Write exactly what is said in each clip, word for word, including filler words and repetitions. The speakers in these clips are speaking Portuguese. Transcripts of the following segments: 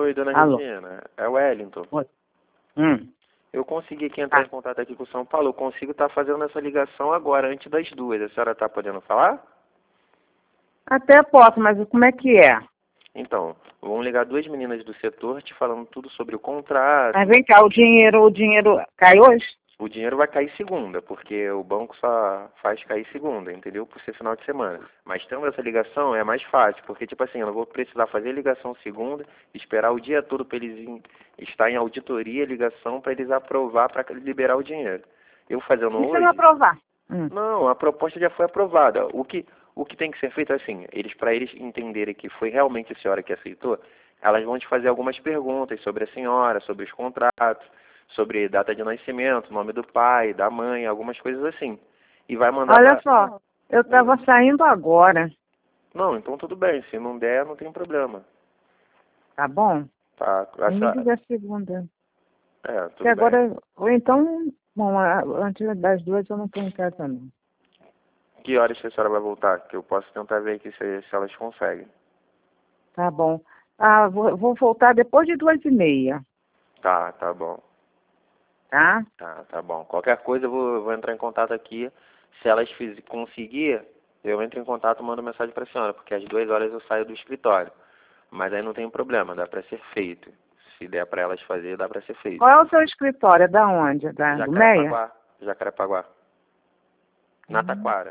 Oi, dona Alô. Regina. É o Wellington. Oi. Hum. Eu consegui aqui entrar Ah. em contato aqui com o São Paulo. Eu consigo estar fazendo essa ligação agora, antes das duas. A senhora está podendo falar? Até posso, mas como é que é? Então, vão ligar duas meninas do setor te falando tudo sobre o contrato. Mas vem cá, o dinheiro, o dinheiro cai hoje? O dinheiro vai cair segunda, porque o banco só faz cair segunda, entendeu? Por ser final de semana. Mas tendo essa ligação é mais fácil, porque, tipo assim, eu não vou precisar fazer ligação segunda, esperar o dia todo para eles in- estar em auditoria, ligação, para eles aprovar, para liberar o dinheiro. Eu fazendo E se hoje... não aprovar? Hum. Não, a proposta já foi aprovada. O que, o que tem que ser feito é assim, eles, para eles entenderem que foi realmente a senhora que aceitou, elas vão te fazer algumas perguntas sobre a senhora, sobre os contratos, sobre data de nascimento, nome do pai, da mãe, algumas coisas assim. E vai mandar Olha pra... só, eu estava saindo agora, Não, então tudo bem, se não der, não tem problema. tá bom? Tá, Aí me essa... diga a segunda. É, Que tudo bem. agora, ou então, bom, a- antes das duas eu não estou em casa não. Que horas que a senhora vai voltar? Que eu posso tentar ver aqui se, se elas conseguem. Tá bom. Ah, vou, vou voltar depois de duas e meia, Tá, tá bom. tá? Tá, tá bom. Qualquer coisa eu vou, vou entrar em contato aqui. Se elas fiz, conseguir, eu entro em contato e mando mensagem para a senhora, porque às duas horas eu saio do escritório. Mas aí não tem problema, dá para ser feito. Se der para elas fazer, dá para ser feito. Qual é o seu escritório? É da onde? É da, do Meia? Jacarepaguá. Jacarepaguá. Na Taquara.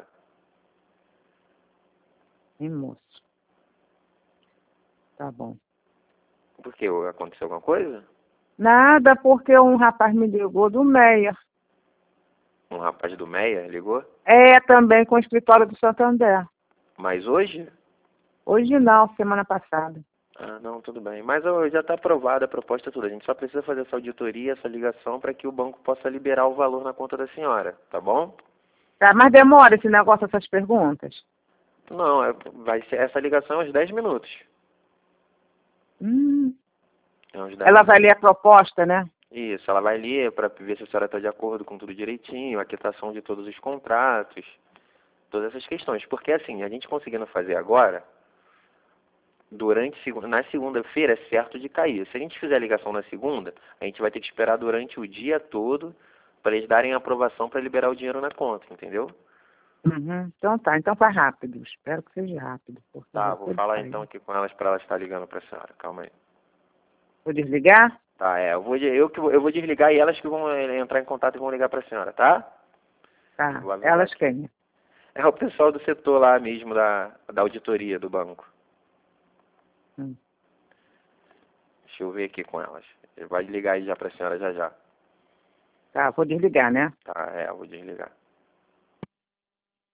Ih, moço. Tá bom. Por quê? Aconteceu alguma coisa? Nada, porque um rapaz me ligou do Meia. Um rapaz do Meia ligou? É, também com o escritório do Santander. Mas hoje? Hoje não, semana passada. Ah, não, tudo bem. Mas ó, já está aprovada a proposta toda. A gente só precisa fazer essa auditoria, essa ligação, para que o banco possa liberar o valor na conta da senhora, tá bom? Tá, mas demora esse negócio, essas perguntas? Não, é- vai ser essa ligação é uns dez minutos. Hum. É uns dez Ela vai minutos. ler a proposta, né? Isso, ela vai ler para ver se a senhora está de acordo com tudo direitinho, a quitação de todos os contratos, todas essas questões. Porque assim, a gente conseguindo fazer agora, durante segu- na segunda-feira é certo de cair. Se a gente fizer a ligação na segunda, a gente vai ter que esperar durante o dia todo para eles darem a aprovação para liberar o dinheiro na conta, entendeu? Uhum. Então tá, então faz rápido. Espero que seja rápido. Porque eu Tá, já vou tô de falar então saída. aqui com elas para elas estar ligando para a senhora. Calma aí. Vou desligar? Tá, é, eu vou, de- eu, que vou- eu vou desligar e elas que vão eh, entrar em contato e vão ligar para a senhora, tá? Tá. Vou avisar Elas aqui. quem? É o pessoal do setor lá mesmo, da, da auditoria do banco. Hum. Deixa eu ver aqui com elas. Ele vai ligar aí já para a senhora já já. Tá, vou desligar, né? Tá, é, eu vou desligar.